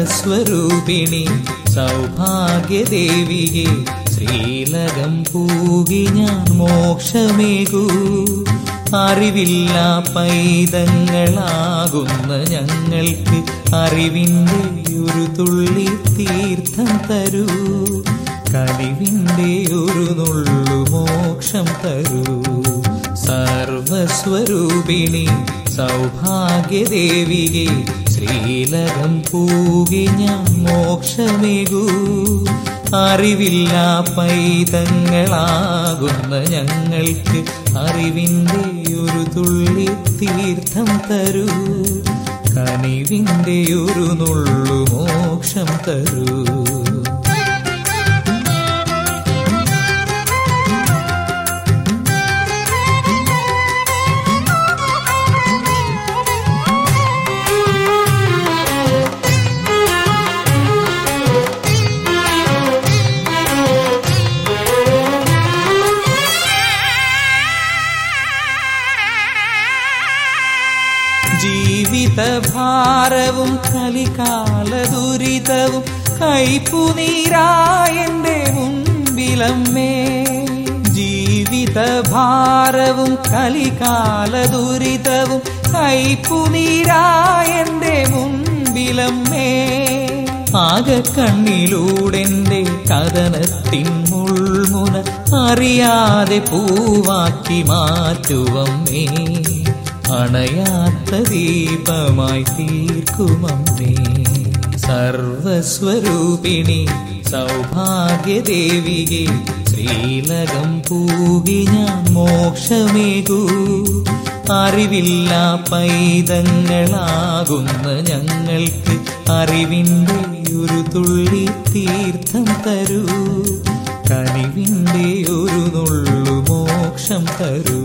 സർവസ്വരൂപിണി സൗഭാഗ്യദേവിയെ ശ്രീലകം പൂകി ഞാൻ മോക്ഷമേകൂ. അറിവില്ല പൈതങ്ങളാകുന്ന ഞങ്ങൾക്ക് അറിവിൻ്റെ ഒരു തുള്ളി തീർത്ഥം തരൂ. കനിവിൻ്റെ ഒരു നുള്ളു മോക്ഷം തരൂ. സർവസ്വരൂപിണി സൗഭാഗ്യദേവിയെ ശ്രീലകം പൂകി ഞാൻ മോക്ഷമേകൂ. അറിവില്ല പൈതങ്ങളാകുന്ന ഞങ്ങൾക്ക് അറിവിൻ്റെ ഒരു തുള്ളി തീർത്ഥം തരൂ. കനിവിൻ്റെ ഒരു നുള്ളു മോക്ഷം തരൂ. ജീവിതഭാരവും കലികാല ദുരിതവും കൈപ്പുനീരായെന്റെ മുൻപിലമ്മേ. ജീവിതഭാരവും കലികാല ദുരിതവും കൈപ്പുനീരായെന്റെ മുൻപിലമ്മേ. ആകെ കണ്ണിലൂടെന്റെ കഥനത്തിൻ മുൾമുന അറിയാതെ പൂവാക്കി മാറ്റുവമ്മേ. അണയാത്ത ദീപമായി തീർക്കുമമ്മേ. സർവസ്വരൂപിണി സൗഭാഗ്യദേവിയെ ശ്രീലകം പൂകി ഞാൻ മോക്ഷമേകൂ. അറിവില്ല പൈതങ്ങളാകുന്ന ഞങ്ങൾക്ക് അറിവിൻ്റെ ഒരു തുള്ളി തീർത്ഥം തരൂ. കനിവിൻ്റെ ഒരു നുള്ളു മോക്ഷം തരൂ.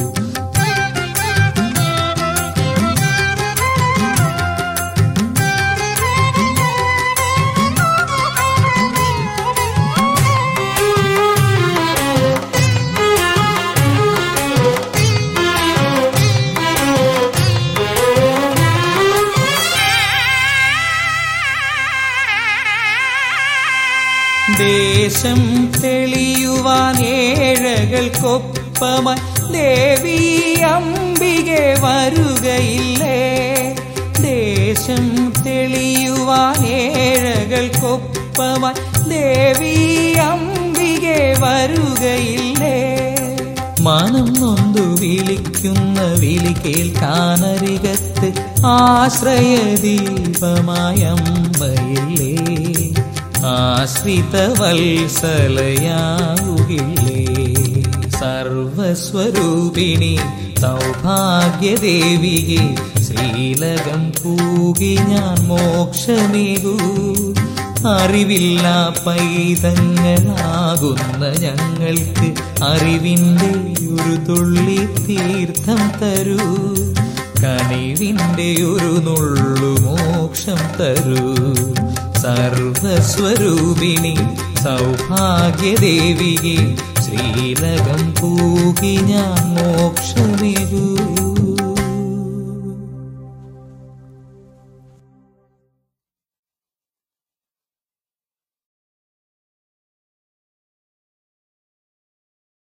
ദേശം തെളിയുവാൻ ഏഴകൾക്കൊപ്പമായി ദേവി അംബികെ വരുകയില്ലേ. ദേശം തെളിയുവാൻ ഏഴകൾക്കൊപ്പമായി ദേവി അംബികെ വരുകയില്ലേ. മനം നൊന്തു വിളിക്കുന്ന വിളി കേൾക്കാനരികത്ത് ആശ്രയദീപമായ അമ്മയില്ലേ. ആശ്രിതവത്സലയാവുകില്ലേ. സർവസ്വരൂപിണി സൗഭാഗ്യദേവിയെ ശ്രീലകം പൂകി ഞാൻ മോക്ഷമേകൂ. അറിവില്ല പൈതങ്ങളാകുന്ന ഞങ്ങൾക്ക് അറിവിൻ്റെ ഒരു തുള്ളി തീർത്ഥം തരൂ. കനിവിൻ്റെ ഒരു നുള്ളു മോക്ഷം തരൂ. സർവസ്വരൂപിണി സൗഭാഗ്യദേവിയെ ശ്രീലകം പൂകി ഞാൻ മോക്ഷമേകൂ.